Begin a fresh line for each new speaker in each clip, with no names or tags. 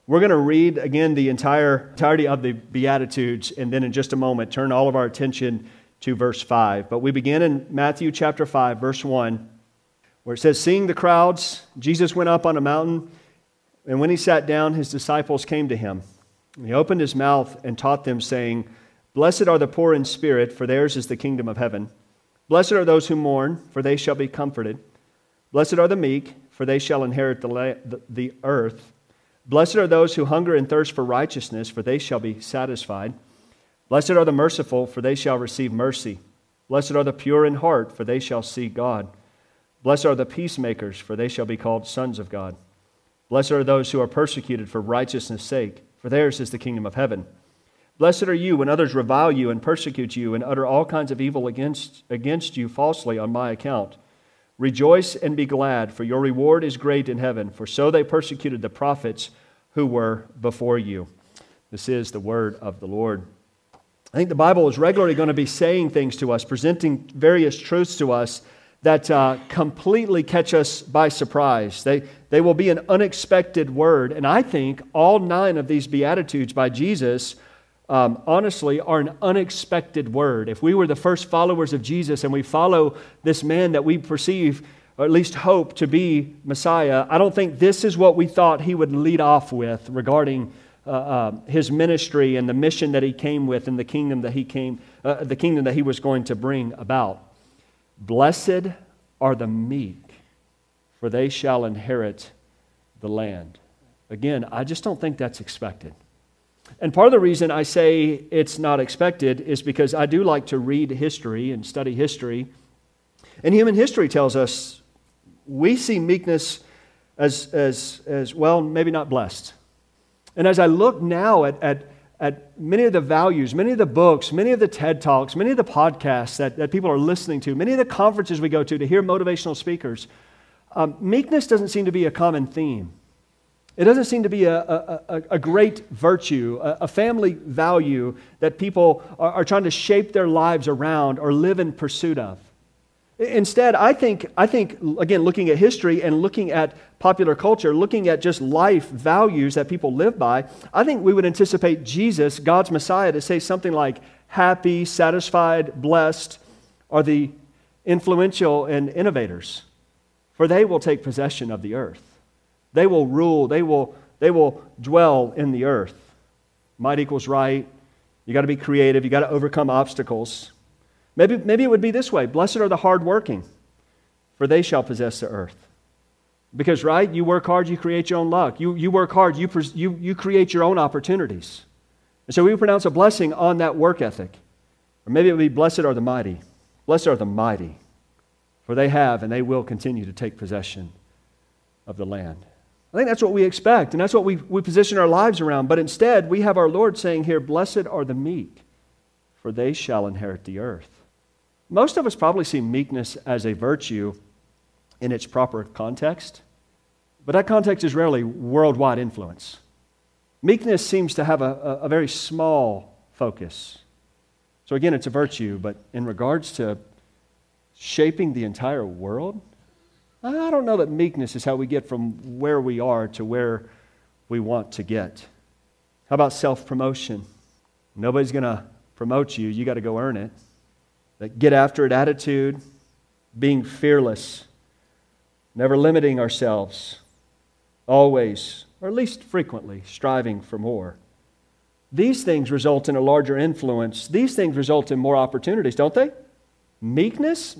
We're going to read again the entirety of the Beatitudes, and then in just a moment turn all of our attention to verse 5. But we begin in Matthew chapter 5, verse 1, where it says, "Seeing the crowds, Jesus went up on a mountain, and when he sat down, his disciples came to him. And he opened his mouth and taught them, saying, 'Blessed are the poor in spirit, for theirs is the kingdom of heaven. Blessed are those who mourn, for they shall be comforted. Blessed are the meek, for they shall inherit the earth. Blessed are those who hunger and thirst for righteousness, for they shall be satisfied. Blessed are the merciful, for they shall receive mercy. Blessed are the pure in heart, for they shall see God. Blessed are the peacemakers, for they shall be called sons of God. Blessed are those who are persecuted for righteousness' sake, for theirs is the kingdom of heaven. Blessed are you when others revile you and persecute you and utter all kinds of evil against you falsely on my account. Rejoice and be glad, for your reward is great in heaven, for so they persecuted the prophets who were before you.'" This is the word of the Lord. I think the Bible is regularly going to be saying things to us, presenting various truths to us that completely catch us by surprise. They will be an unexpected word, and I think all 9 of these Beatitudes by Jesus honestly are an unexpected word. If we were the first followers of Jesus and we follow this man that we perceive, or at least hope to be Messiah, I don't think this is what we thought he would lead off with regarding his ministry and the mission that he came with and the kingdom that he was going to bring about. "Blessed are the meek, for they shall inherit the land." Again, I just don't think that's expected. And part of the reason I say it's not expected is because I do like to read history and study history. And human history tells us we see meekness as well, maybe not blessed. And as I look now at many of the values, many of the books, many of the TED Talks, many of the podcasts that people are listening to, many of the conferences we go to hear motivational speakers, meekness doesn't seem to be a common theme. It doesn't seem to be a great virtue, a family value that people are trying to shape their lives around or live in pursuit of. Instead, I think, again, looking at history and looking at popular culture, looking at just life values that people live by, I think we would anticipate Jesus, God's Messiah, to say something like, happy, satisfied, blessed are the influential and innovators, for they will take possession of the earth. They will rule, they will dwell in the earth. Might equals right. You got to be creative, you got to overcome obstacles. Maybe it would be this way: blessed are the hardworking, for they shall possess the earth. Because, right, you work hard, you create your own luck. You work hard, you create your own opportunities. And so we pronounce a blessing on that work ethic. Or maybe it would be blessed are the mighty. Blessed are the mighty, for they have and they will continue to take possession of the land. I think that's what we expect, and that's what we position our lives around. But instead, we have our Lord saying here, blessed are the meek, for they shall inherit the earth. Most of us probably see meekness as a virtue in its proper context, but that context is rarely worldwide influence. Meekness seems to have a very small focus. So again, it's a virtue, but in regards to shaping the entire world, I don't know that meekness is how we get from where we are to where we want to get. How about self-promotion? Nobody's going to promote you. You got to go earn it. That get after it attitude, being fearless, never limiting ourselves, always, or at least frequently, striving for more. These things result in a larger influence. These things result in more opportunities, don't they? Meekness?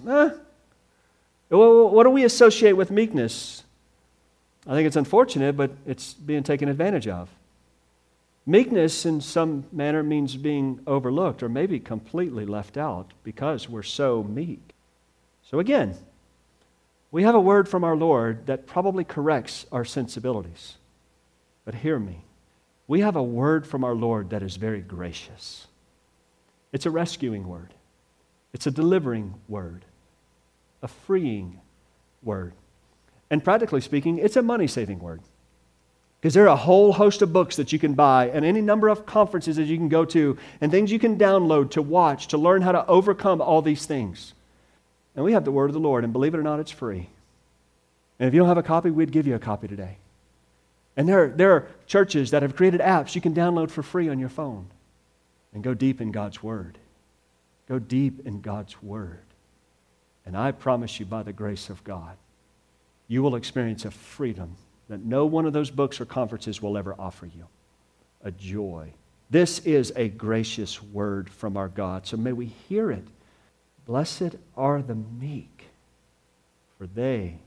What do we associate with meekness? I think it's unfortunate, but it's being taken advantage of. Meekness in some manner means being overlooked or maybe completely left out because we're so meek. So again, we have a word from our Lord that probably corrects our sensibilities. But hear me. We have a word from our Lord that is very gracious. It's a rescuing word. It's a delivering word. A freeing word. And practically speaking, it's a money-saving word. Because there are a whole host of books that you can buy and any number of conferences that you can go to and things you can download to watch, to learn how to overcome all these things. And we have the word of the Lord, and believe it or not, it's free. And if you don't have a copy, we'd give you a copy today. And there are churches that have created apps you can download for free on your phone and go deep in God's Word. Go deep in God's Word. And I promise you, by the grace of God, you will experience a freedom that no one of those books or conferences will ever offer you. A joy. This is a gracious word from our God, so may we hear it. Blessed are the meek, for they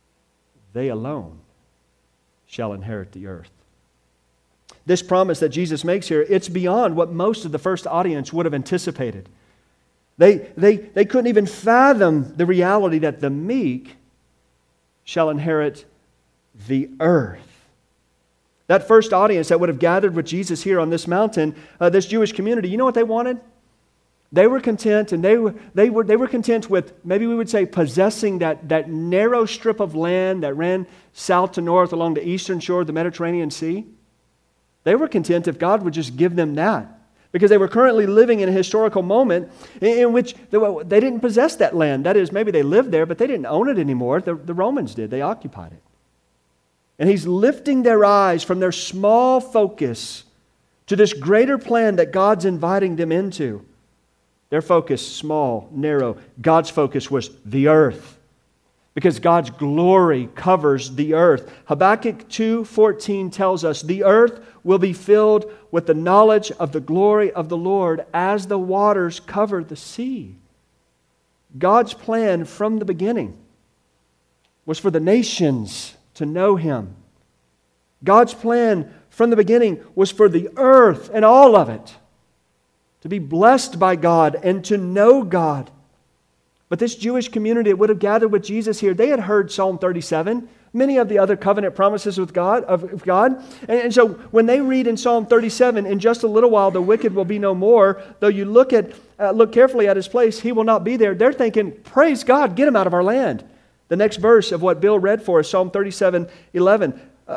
alone shall inherit the earth. This promise that Jesus makes here, it's beyond what most of the first audience would have anticipated. They couldn't even fathom the reality that the meek shall inherit the earth. That first audience that would have gathered with Jesus here on this mountain, this Jewish community, you know what they wanted? They were content, and they were content with, maybe we would say, possessing that narrow strip of land that ran south to north along the eastern shore of the Mediterranean Sea. They were content if God would just give them that, because they were currently living in a historical moment in which they didn't possess that land. That is, maybe they lived there, but they didn't own it anymore. The Romans did. They occupied it. And He's lifting their eyes from their small focus to this greater plan that God's inviting them into. Their focus, small, narrow. God's focus was the earth, because God's glory covers the earth. Habakkuk 2:14 tells us, the earth will be filled with the knowledge of the glory of the Lord as the waters cover the sea. God's plan from the beginning was for the nations to know Him. God's plan from the beginning was for the earth and all of it to be blessed by God and to know God. But this Jewish community that would have gathered with Jesus here, they had heard Psalm 37, many of the other covenant promises of God. And so when they read in Psalm 37, in just a little while the wicked will be no more, though you look carefully at his place, he will not be there. They're thinking, praise God, get him out of our land. The next verse of what Bill read for us, Psalm 37, 10.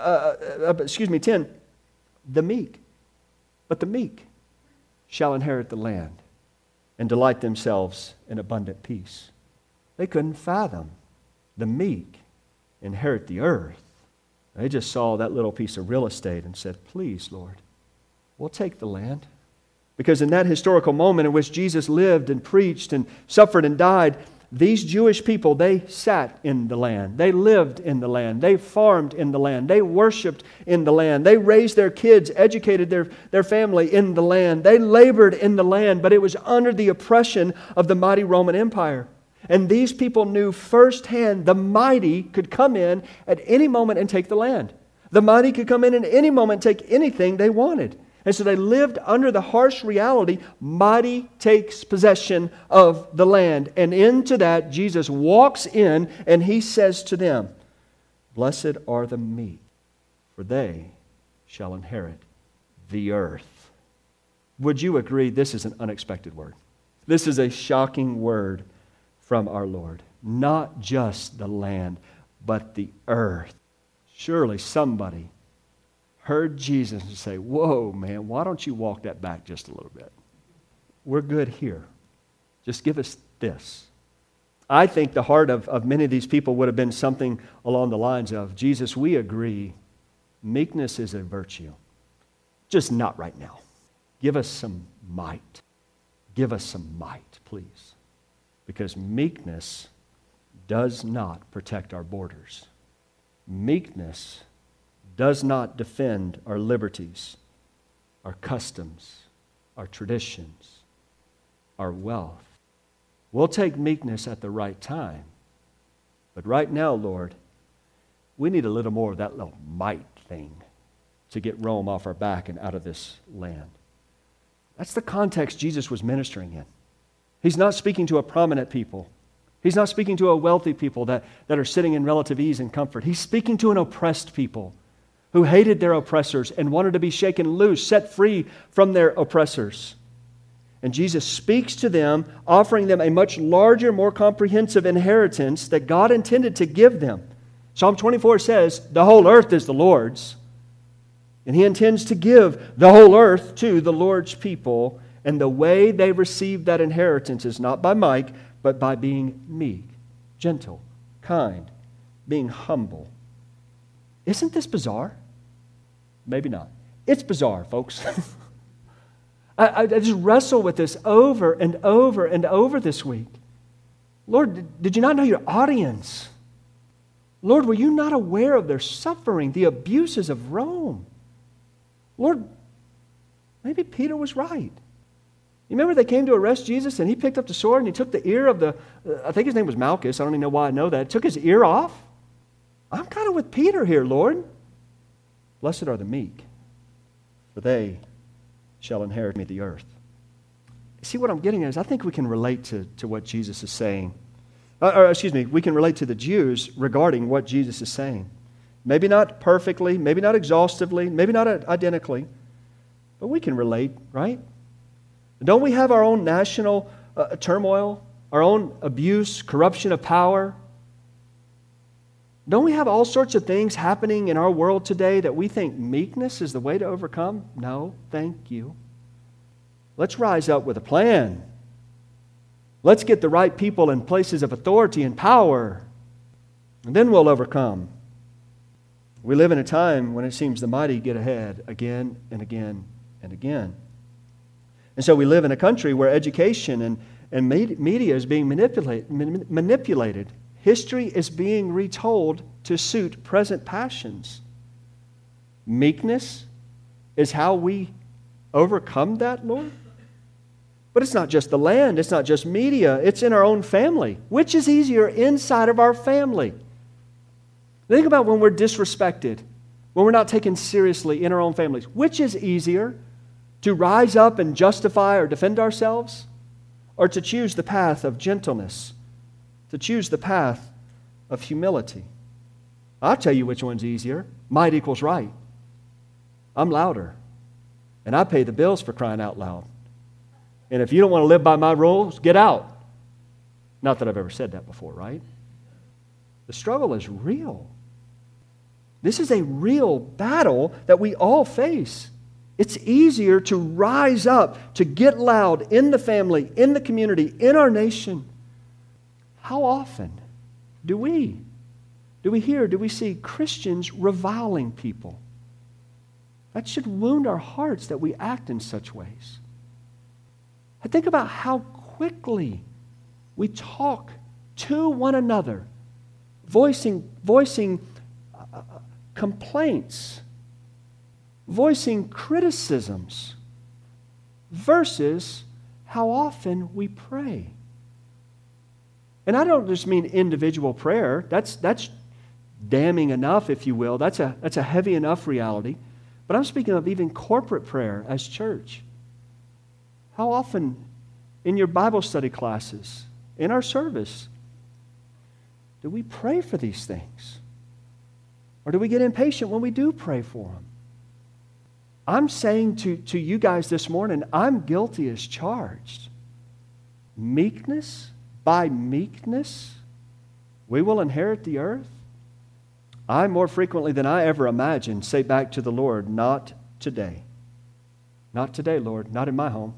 The meek, but the meek shall inherit the land and delight themselves in abundant peace. They couldn't fathom the meek inherit the earth. They just saw that little piece of real estate and said, please, Lord, we'll take the land. Because in that historical moment in which Jesus lived and preached and suffered and died, these Jewish people, they sat in the land. They lived in the land. They farmed in the land. They worshiped in the land. They raised their kids, educated their family in the land. They labored in the land, but it was under the oppression of the mighty Roman Empire. And these people knew firsthand the mighty could come in at any moment and take the land. The mighty could come in at any moment and take anything they wanted. And so they lived under the harsh reality, mighty takes possession of the land. And into that, Jesus walks in and He says to them, blessed are the meek, for they shall inherit the earth. Would you agree this is an unexpected word? This is a shocking word from our Lord. Not just the land, but the earth. Surely somebody heard Jesus and say, whoa, man, why don't you walk that back just a little bit? We're good here. Just give us this. I think the heart of many of these people would have been something along the lines of, Jesus, we agree, meekness is a virtue. Just not right now. Give us some might. Give us some might, please. Because meekness does not protect our borders. Meekness does not defend our liberties, our customs, our traditions, our wealth. We'll take meekness at the right time. But right now, Lord, we need a little more of that little might thing to get Rome off our back and out of this land. That's the context Jesus was ministering in. He's not speaking to a prominent people. He's not speaking to a wealthy people that are sitting in relative ease and comfort. He's speaking to an oppressed people who hated their oppressors and wanted to be shaken loose, set free from their oppressors. And Jesus speaks to them, offering them a much larger, more comprehensive inheritance that God intended to give them. Psalm 24 says, the whole earth is the Lord's. And He intends to give the whole earth to the Lord's people. And the way they receive that inheritance is not by might, but by being meek, gentle, kind, being humble. Isn't this bizarre? Maybe not. It's bizarre, folks. I just wrestle with this over and over and over this week. Lord, did you not know your audience? Lord, were you not aware of their suffering, the abuses of Rome? Lord, maybe Peter was right. You remember they came to arrest Jesus and he picked up the sword and he took the ear of I think his name was Malchus, I don't even know why I know that, took his ear off? I'm kind of with Peter here, Lord. Blessed are the meek, for they shall inherit the earth. See, what I'm getting at is I think we can relate to what Jesus is saying. We can relate to the Jews regarding what Jesus is saying. Maybe not perfectly, maybe not exhaustively, maybe not identically, but we can relate, right? Don't we have our own national turmoil, our own abuse, corruption of power? Don't we have all sorts of things happening in our world today that we think meekness is the way to overcome? No, thank you. Let's rise up with a plan. Let's get the right people in places of authority and power, and then we'll overcome. We live in a time when it seems the mighty get ahead again and again and again. And so we live in a country where education and media is being manipulated. History is being retold to suit present passions. Meekness is how we overcome that, Lord. But it's not just the land, it's not just media, it's in our own family. Which is easier inside of our family? Think about when we're disrespected, when we're not taken seriously in our own families. Which is easier, to rise up and justify or defend ourselves, or to choose the path of gentleness, to choose the path of humility? I'll tell you which one's easier. Might equals right. I'm louder, and I pay the bills, for crying out loud. And if you don't want to live by my rules, get out. Not that I've ever said that before, right? The struggle is real. This is a real battle that we all face. It's easier to rise up, to get loud in the family, in the community, in our nation. How often do we hear, do we see Christians reviling people? That should wound our hearts that we act in such ways. I think about how quickly we talk to one another, voicing complaints, voicing criticisms, versus how often we pray. And I don't just mean individual prayer. That's damning enough, if you will. That's a heavy enough reality. But I'm speaking of even corporate prayer as church. How often in your Bible study classes, in our service, do we pray for these things? Or do we get impatient when we do pray for them? I'm saying to you guys this morning, I'm guilty as charged. Meekness, by meekness, we will inherit the earth. I, more frequently than I ever imagined, say back to the Lord, not today. Not today, Lord, not in my home.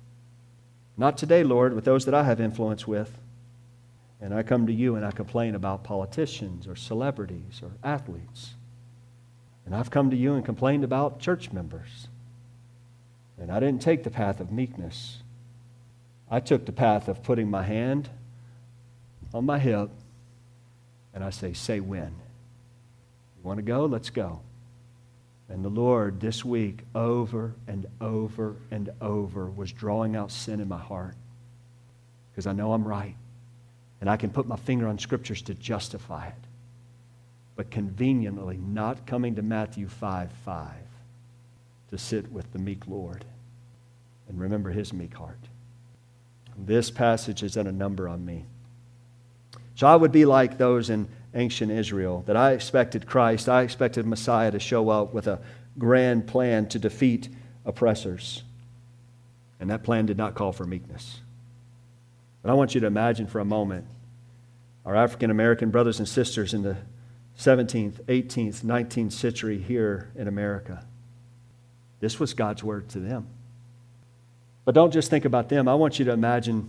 Not today, Lord, with those that I have influence with. And I come to you and I complain about politicians or celebrities or athletes. And I've come to you and complained about church members. And I didn't take the path of meekness. I took the path of putting my hand on my hip and I say when. You want to go? Let's go. And the Lord this week over and over and over was drawing out sin in my heart because I know I'm right. And I can put my finger on scriptures to justify it. But conveniently not coming to Matthew 5:5 to sit with the meek Lord and remember his meek heart. This passage has done a number on me. So I would be like those in ancient Israel, that I expected Christ, I expected Messiah to show up with a grand plan to defeat oppressors. And that plan did not call for meekness. But I want you to imagine for a moment our African American brothers and sisters in the 17th, 18th, 19th century here in America. This was God's word to them. But don't just think about them. I want you to imagine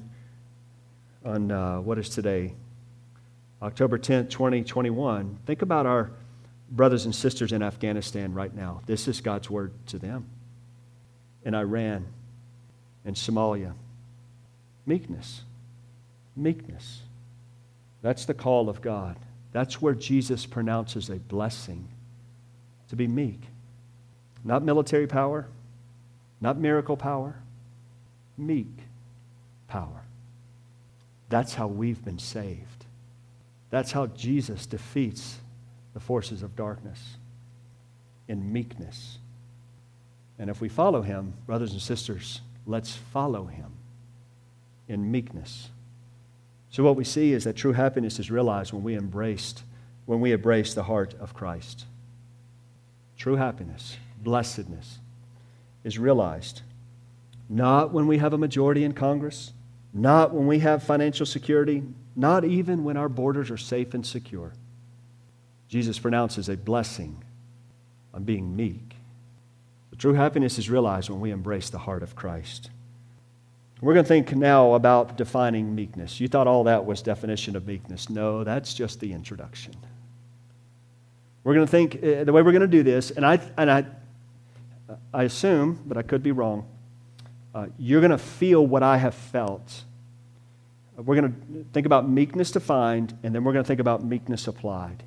on what is today, October 10th, 2021. Think about our brothers and sisters in Afghanistan right now. This is God's word to them. In Iran and Somalia. Meekness. Meekness. That's the call of God. That's where Jesus pronounces a blessing. To be meek. Not military power. Not miracle power. Meek power. That's how we've been saved. That's how Jesus defeats the forces of darkness. In meekness. And if we follow Him, brothers and sisters, let's follow Him in meekness. So what we see is that true happiness is realized when we embrace the heart of Christ. True happiness, blessedness, is realized not when we have a majority in Congress, not when we have financial security, not even when our borders are safe and secure. Jesus pronounces a blessing on being meek. The true happiness is realized when we embrace the heart of Christ. We're going to think now about defining meekness. You thought all that was definition of meekness. No, that's just the introduction. We're going to think, the way we're going to do this, and I assume, but I could be wrong, you're going to feel what I have felt. We're going to think about meekness defined, and then we're going to think about meekness applied.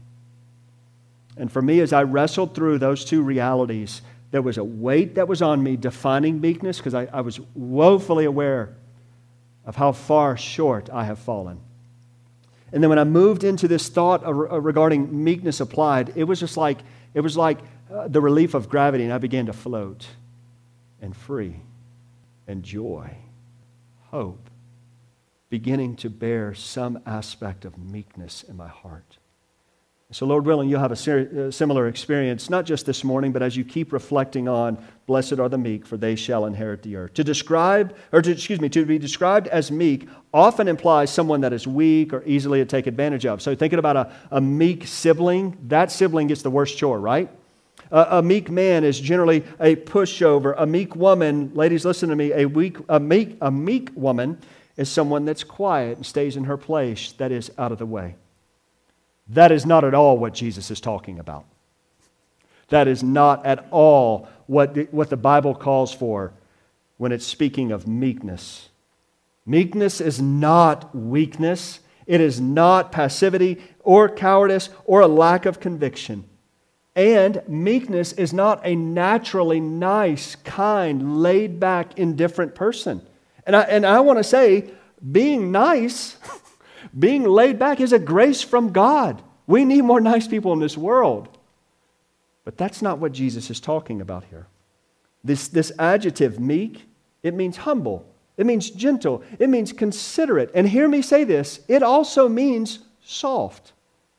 And for me, as I wrestled through those two realities, there was a weight that was on me defining meekness because I was woefully aware of how far short I have fallen. And then when I moved into this thought regarding meekness applied, it was like the relief of gravity, and I began to float and free and joy, hope, beginning to bear some aspect of meekness in my heart. So Lord willing, you'll have a similar experience, not just this morning, but as you keep reflecting on, blessed are the meek, for they shall inherit the earth. To be described as meek often implies someone that is weak or easily to take advantage of. So thinking about a meek sibling, that sibling gets the worst chore, right? A meek man is generally a pushover. A meek woman, ladies, listen to me, a meek woman is someone that's quiet and stays in her place, that is out of the way. That is not at all what Jesus is talking about. That is not at all what the Bible calls for when it's speaking of meekness. Meekness is not weakness. It is not passivity or cowardice or a lack of conviction. And meekness is not a naturally nice, kind, laid-back, indifferent person. And I want to say, being nice... being laid back is a grace from God. We need more nice people in this world. But that's not what Jesus is talking about here. This adjective, meek, it means humble. It means gentle. It means considerate. And hear me say this, it also means soft.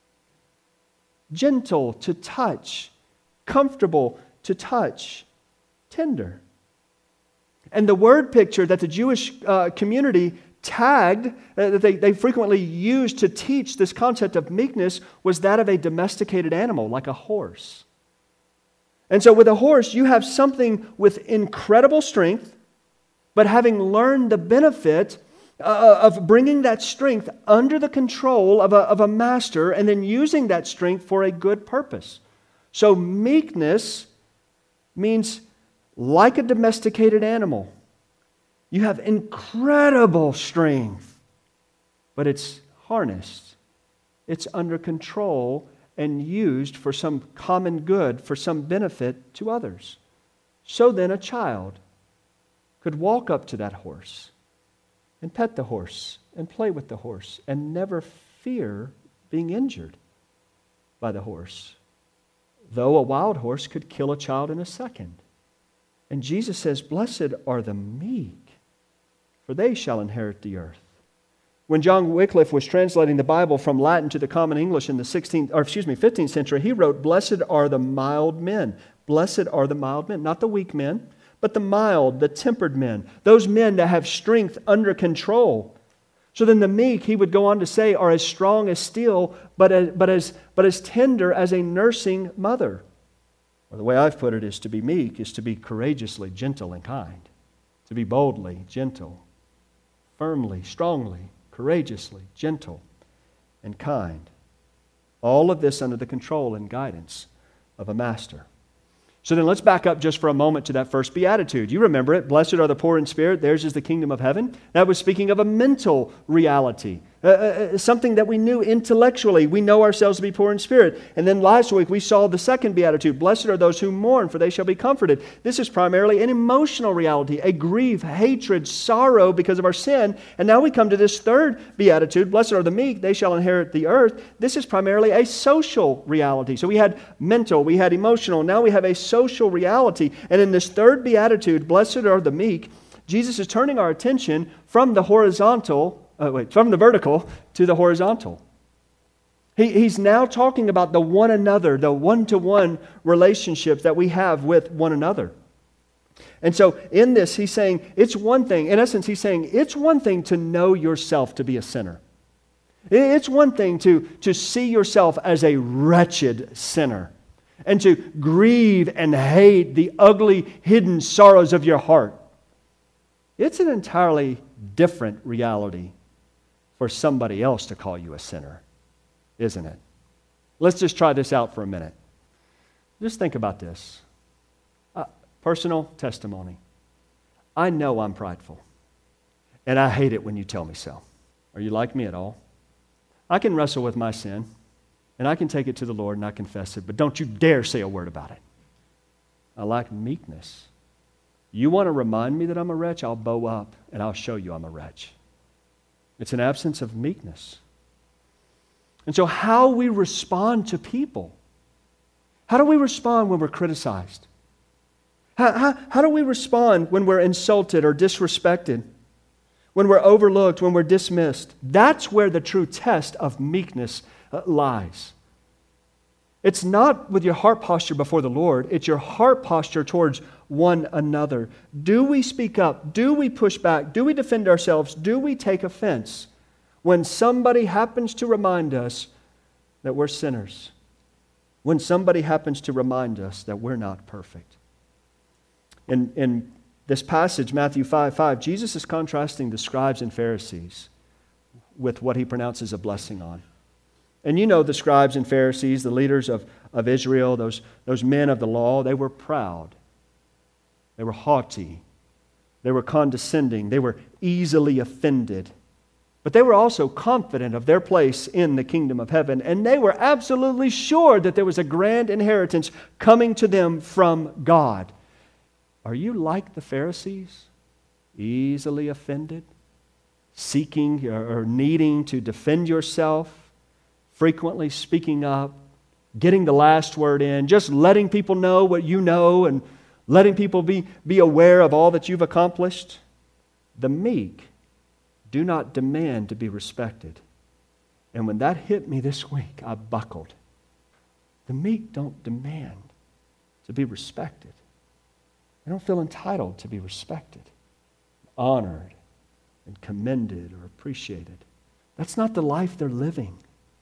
Gentle to touch. Comfortable to touch. Tender. And the word picture that the Jewish community tagged, that they frequently used to teach this concept of meekness, was that of a domesticated animal, like a horse. And so with a horse, you have something with incredible strength, but having learned the benefit of bringing that strength under the control of a master and then using that strength for a good purpose. So meekness means like a domesticated animal. You have incredible strength, but it's harnessed. It's under control and used for some common good, for some benefit to others. So then a child could walk up to that horse and pet the horse and play with the horse and never fear being injured by the horse, though a wild horse could kill a child in a second. And Jesus says, blessed are the meek, for they shall inherit the earth. When John Wycliffe was translating the Bible from Latin to the Common English in the 15th century, he wrote, blessed are the mild men. Blessed are the mild men, not the weak men, but the mild, the tempered men, those men that have strength under control. So then the meek, he would go on to say, are as strong as steel, but as tender as a nursing mother. Or the way I've put it is to be meek is to be courageously gentle and kind, to be boldly gentle, firmly, strongly, courageously gentle and kind. All of this under the control and guidance of a master. So then let's back up just for a moment to that first beatitude. You remember it. Blessed are the poor in spirit. Theirs is the kingdom of heaven. That was speaking of a mental reality, something that we knew intellectually. We know ourselves to be poor in spirit. And then last week we saw the second beatitude. Blessed are those who mourn, for they shall be comforted. This is primarily an emotional reality, a grief, hatred, sorrow because of our sin. And now we come to this third beatitude. Blessed are the meek. They shall inherit the earth. This is primarily a social reality. So we had mental, we had emotional. Now we have a social reality. And in this third beatitude, blessed are the meek, Jesus is turning our attention from the vertical to the horizontal. He's now talking about the one another, the one-to-one relationships that we have with one another. And so in this, he's saying it's one thing. In essence, he's saying it's one thing to know yourself to be a sinner. It's one thing to see yourself as a wretched sinner and to grieve and hate the ugly, hidden sorrows of your heart. It's an entirely different reality for somebody else to call you a sinner, isn't it? Let's just try this out for a minute. Just think about this. Personal testimony. I know I'm prideful, and I hate it when you tell me so. Are you like me at all? I can wrestle with my sin, and I can take it to the Lord and I confess it, but don't you dare say a word about it. I lack meekness. You want to remind me that I'm a wretch? I'll bow up and I'll show you I'm a wretch. It's an absence of meekness. And so how we respond to people. How do we respond when we're criticized? How do we respond when we're insulted or disrespected? When we're overlooked, when we're dismissed? That's where the true test of meekness lies. It's not with your heart posture before the Lord. It's your heart posture towards one another. Do we speak up? Do we push back? Do we defend ourselves? Do we take offense when somebody happens to remind us that we're sinners? When somebody happens to remind us that we're not perfect? In this passage, Matthew 5:5, Jesus is contrasting the scribes and Pharisees with what he pronounces a blessing on. And you know the scribes and Pharisees, the leaders of Israel, those men of the law, they were proud. They were haughty. They were condescending. They were easily offended. But they were also confident of their place in the kingdom of heaven. And they were absolutely sure that there was a grand inheritance coming to them from God. Are you like the Pharisees? Easily offended? Seeking or needing to defend yourself? Frequently speaking up, getting the last word in, just letting people know what you know and letting people be aware of all that you've accomplished. The meek do not demand to be respected. And when that hit me this week, I buckled. The meek don't demand to be respected. They don't feel entitled to be respected, honored, and commended or appreciated. That's not the life they're living.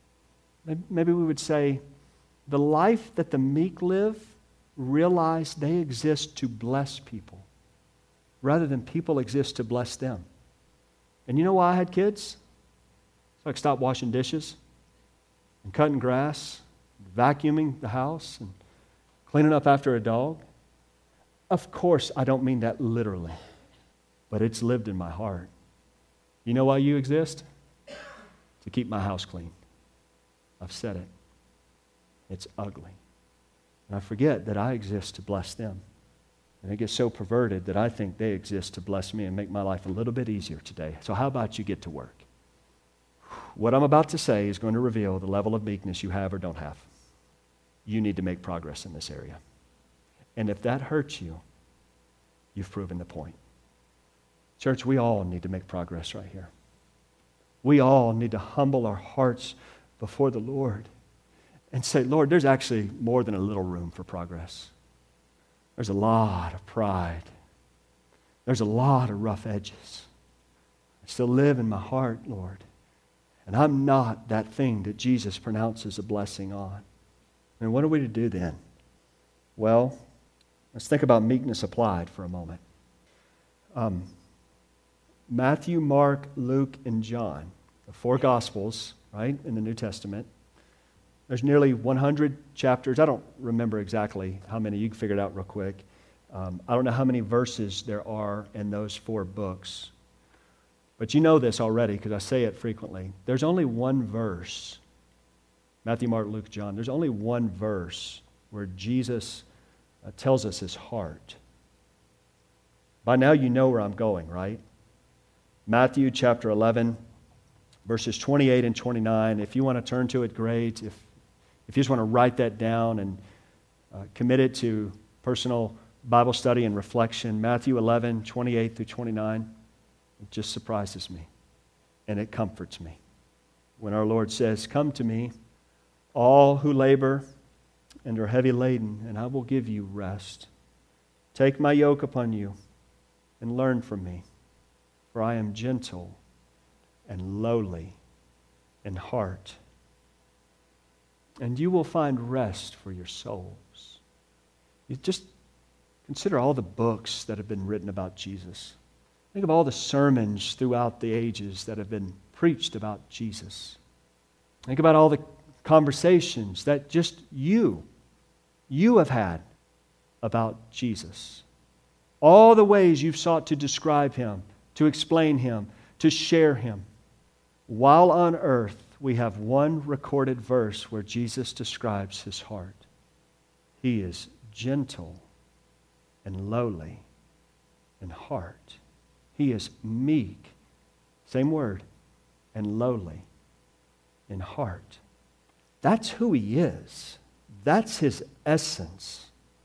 Maybe we would say, the life that the meek live, realize they exist to bless people rather than people exist to bless them. And you know why I had kids? So I could stop washing dishes and cutting grass, vacuuming the house and cleaning up after a dog. Of course, I don't mean that literally, but it's lived in my heart. You know why you exist? To keep my house clean. I've said it. It's ugly. And I forget that I exist to bless them. And it gets so perverted that I think they exist to bless me and make my life a little bit easier today. So how about you get to work? What I'm about to say is going to reveal the level of meekness you have or don't have. You need to make progress in this area. And if that hurts you, you've proven the point. Church, we all need to make progress right here. We all need to humble our hearts before the Lord and say, Lord, there's actually more than a little room for progress. There's a lot of pride. There's a lot of rough edges. I still live in my heart, Lord. And I'm not that thing that Jesus pronounces a blessing on. And what are we to do then? Well, let's think about meekness applied for a moment. Matthew, Mark, Luke, and John, the four Gospels, right, in the New Testament, There's nearly 100 chapters. I don't remember exactly how many. You can figure it out real quick. I don't know how many verses there are in those 4 books. But you know this already because I say it frequently. There's only one verse, Matthew, Mark, Luke, John. There's only one verse where Jesus tells us his heart. By now you know where I'm going, right? Matthew chapter 11, verses 28 and 29. If you want to turn to it, great. If you just want to write that down and commit it to personal Bible study and reflection, Matthew 11, 28 through 29, it just surprises me and it comforts me. When our Lord says, "Come to me, all who labor and are heavy laden, and I will give you rest. Take my yoke upon you and learn from me, for I am gentle and lowly in heart, and you will find rest for your souls." You just consider all the books that have been written about Jesus. Think of all the sermons throughout the ages that have been preached about Jesus. Think about all the conversations that just you have had about Jesus. All the ways you've sought to describe him, to explain him, to share him. While on earth, we have one recorded verse where Jesus describes his heart. He is gentle and lowly in heart. He is meek, same word, and lowly in heart. That's who he is. That's his essence.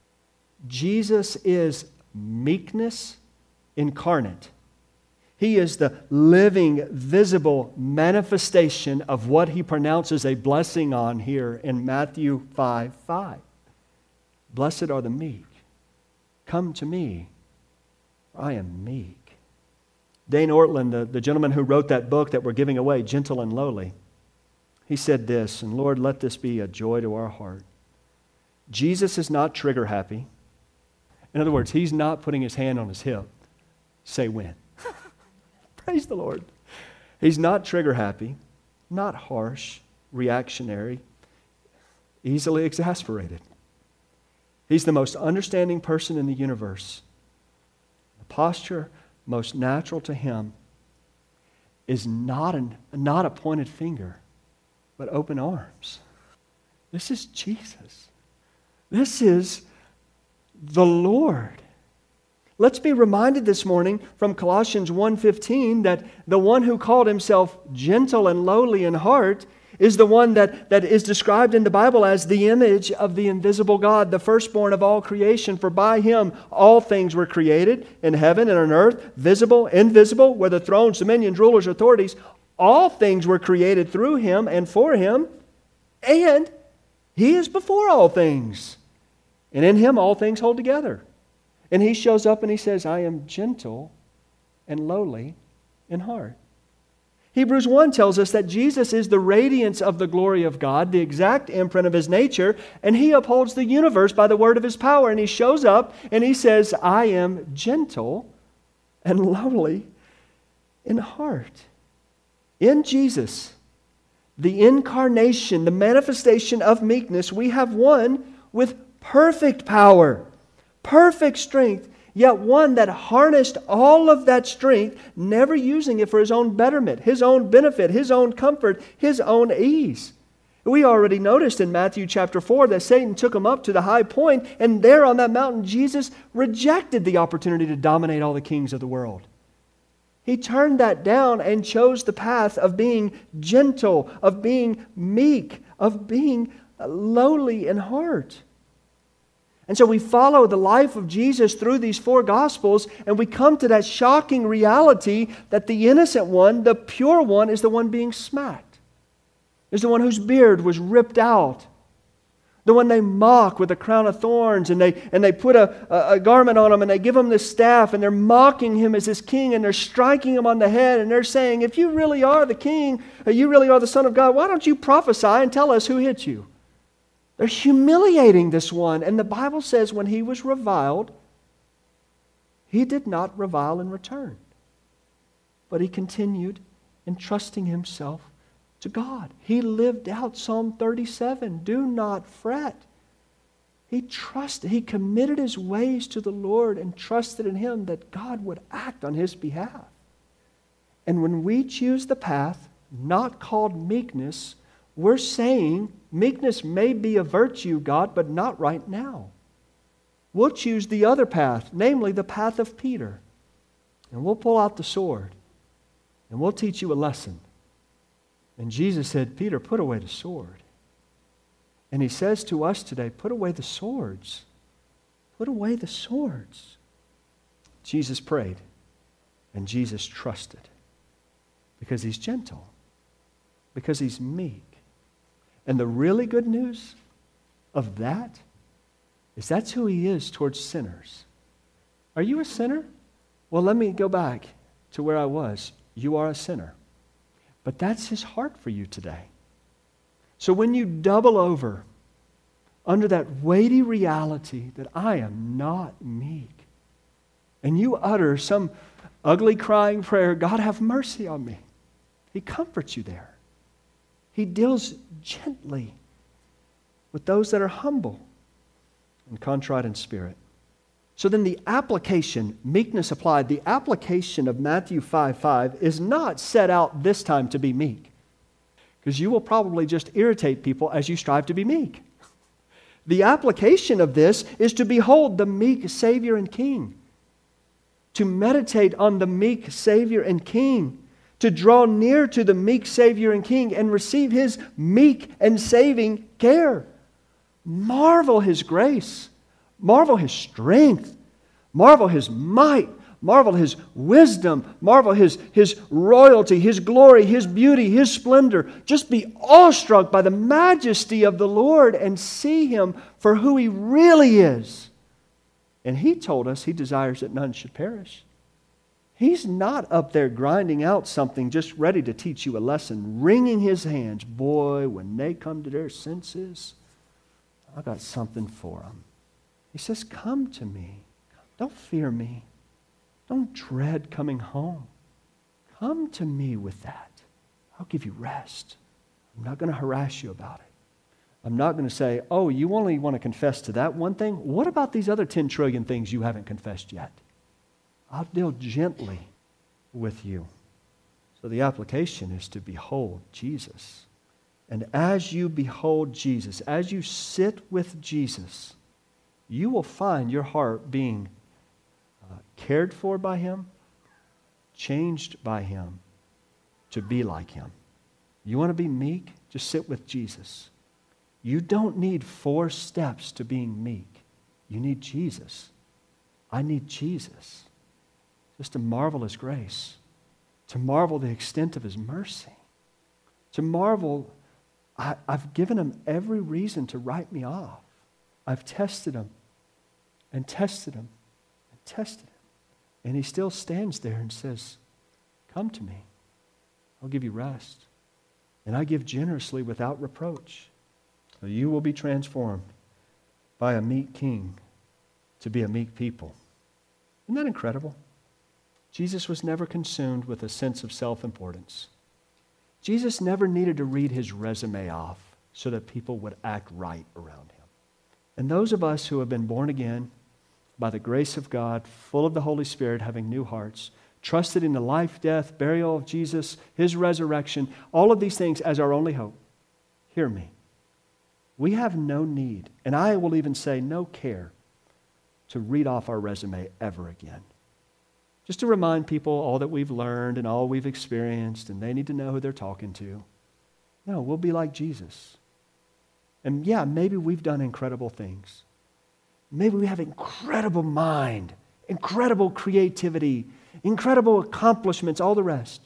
Jesus is meekness incarnate. He is the living, visible manifestation of what he pronounces a blessing on here in Matthew 5:5. Blessed are the meek. Come to me, for I am meek. Dane Ortland, the gentleman who wrote that book that we're giving away, Gentle and Lowly, he said this, and Lord, let this be a joy to our heart. Jesus is not trigger happy. In other words, he's not putting his hand on his hip. Say when. Praise the Lord. He's not trigger happy, not harsh, reactionary, easily exasperated. He's the most understanding person in the universe. The posture most natural to him is not a pointed finger, but open arms. This is Jesus. This is the Lord. Let's be reminded this morning from Colossians 1:15 that the one who called himself gentle and lowly in heart is the one that is described in the Bible as the image of the invisible God, the firstborn of all creation. For by him all things were created, in heaven and on earth, visible, invisible, whether thrones, dominions, rulers, authorities. All things were created through him and for him, and he is before all things. And in him all things hold together. And he shows up and he says, I am gentle and lowly in heart. Hebrews 1 tells us that Jesus is the radiance of the glory of God, the exact imprint of his nature, and he upholds the universe by the word of his power. And he shows up and he says, I am gentle and lowly in heart. In Jesus, the incarnation, the manifestation of meekness, we have one with perfect power, perfect strength, yet one that harnessed all of that strength, never using it for his own betterment, his own benefit, his own comfort, his own ease. We already noticed in Matthew chapter 4 that Satan took him up to the high point, and there on that mountain, Jesus rejected the opportunity to dominate all the kings of the world. He turned that down and chose the path of being gentle, of being meek, of being lowly in heart. And so we follow the life of Jesus through these 4 Gospels, and we come to that shocking reality that the innocent one, the pure one, is the one being smacked. Is the one whose beard was ripped out. The one they mock with a crown of thorns, and they put a garment on him, and they give him this staff, and they're mocking him as this king, and they're striking him on the head, and they're saying, if you really are the king, or you really are the Son of God, why don't you prophesy and tell us who hit you? They're humiliating this one. And the Bible says when he was reviled, he did not revile in return. But he continued entrusting himself to God. He lived out Psalm 37. Do not fret. He trusted, he committed his ways to the Lord and trusted in him that God would act on his behalf. And when we choose the path not called meekness, we're saying meekness may be a virtue, God, but not right now. We'll choose the other path, namely the path of Peter. And we'll pull out the sword and we'll teach you a lesson. And Jesus said, Peter, put away the sword. And he says to us today, put away the swords. Put away the swords. Jesus prayed and Jesus trusted because he's gentle, because he's meek. And the really good news of that is that's who he is towards sinners. Are you a sinner? Well, let me go back to where I was. You are a sinner. But that's his heart for you today. So when you double over under that weighty reality that I am not meek, and you utter some ugly crying prayer, God have mercy on me, he comforts you there. He deals gently with those that are humble and contrite in spirit. So then the application, meekness applied, the application of Matthew 5:5 is not set out this time to be meek. Because you will probably just irritate people as you strive to be meek. The application of this is to behold the meek Savior and King. To meditate on the meek Savior and King. To draw near to the meek Savior and King and receive his meek and saving care. Marvel his grace. Marvel his strength. Marvel his might. Marvel his wisdom. Marvel his royalty, his glory, his beauty, his splendor. Just be awestruck by the majesty of the Lord and see him for who he really is. And he told us he desires that none should perish. He's not up there grinding out something just ready to teach you a lesson, wringing his hands. Boy, when they come to their senses, I got something for them. He says, come to me. Don't fear me. Don't dread coming home. Come to me with that. I'll give you rest. I'm not going to harass you about it. I'm not going to say, oh, you only want to confess to that one thing? What about these other 10 trillion things you haven't confessed yet? I'll deal gently with you. So the application is to behold Jesus. And as you behold Jesus, as you sit with Jesus, you will find your heart being cared for by him, changed by him to be like him. You want to be meek? Just sit with Jesus. You don't need 4 steps to being meek. You need Jesus. I need Jesus. Just to marvel his grace, to marvel the extent of his mercy, to marvel, I've given him every reason to write me off. I've tested him and tested him and tested him. And he still stands there and says, come to me. I'll give you rest. And I give generously without reproach. So you will be transformed by a meek king to be a meek people. Isn't that incredible? Jesus was never consumed with a sense of self-importance. Jesus never needed to read his resume off so that people would act right around him. And those of us who have been born again by the grace of God, full of the Holy Spirit, having new hearts, trusted in the life, death, burial of Jesus, his resurrection, all of these things as our only hope. Hear me. We have no need, and I will even say no care, to read off our resume ever again. Just to remind people all that we've learned and all we've experienced, and they need to know who they're talking to. No, we'll be like Jesus. And yeah, maybe we've done incredible things. Maybe we have incredible mind, incredible creativity, incredible accomplishments, all the rest.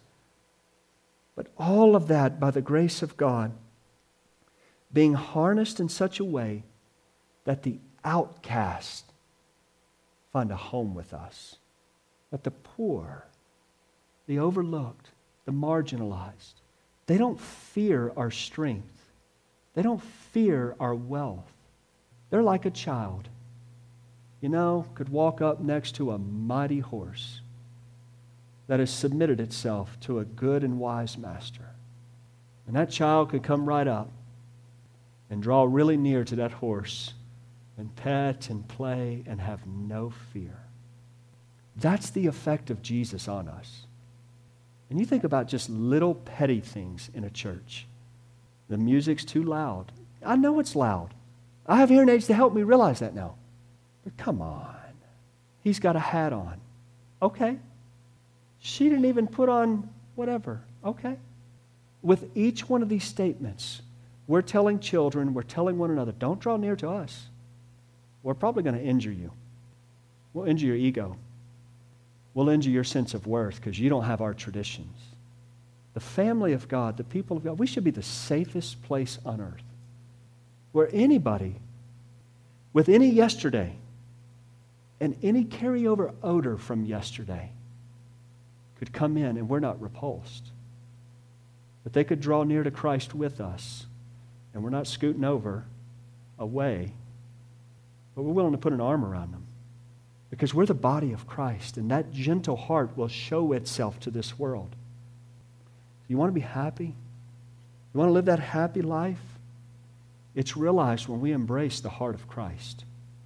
But all of that, by the grace of God, being harnessed in such a way that the outcast find a home with us. That the poor, the overlooked, the marginalized, they don't fear our strength. They don't fear our wealth. They're like a child. You know, could walk up next to a mighty horse that has submitted itself to a good and wise master. And that child could come right up and draw really near to that horse and pet and play and have no fear. That's the effect of Jesus on us. And you think about just little petty things in a church. The music's too loud. I know it's loud. I have hearing aids to help me realize that now. But come on. He's got a hat on. Okay. She didn't even put on whatever. Okay. With each one of these statements, we're telling children, we're telling one another, don't draw near to us. We're probably going to injure you. We'll injure your ego. We'll injure your sense of worth because you don't have our traditions. The family of God, the people of God, we should be the safest place on earth where anybody with any yesterday and any carryover odor from yesterday could come in and we're not repulsed. But they could draw near to Christ with us and we're not scooting over away, but we're willing to put an arm around them because we're the body of Christ and that gentle heart will show itself to this world. You want to be happy? You want to live that happy life? It's realized when we embrace the heart of Christ.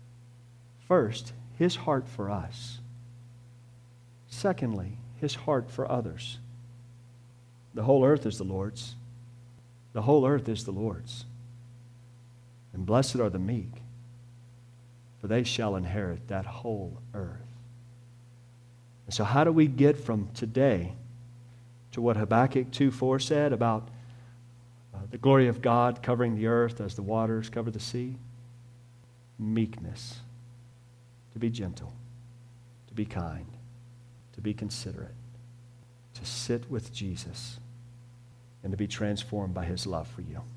First, His heart for us. Secondly, His heart for others. The whole earth is the Lord's. The whole earth is the Lord's. And blessed are the meek, for they shall inherit that whole earth. And so how do we get from today to what Habakkuk 2:4 said about the glory of God covering the earth as the waters cover the sea? Meekness. To be gentle. To be kind. To be considerate. To sit with Jesus. And to be transformed by His love for you.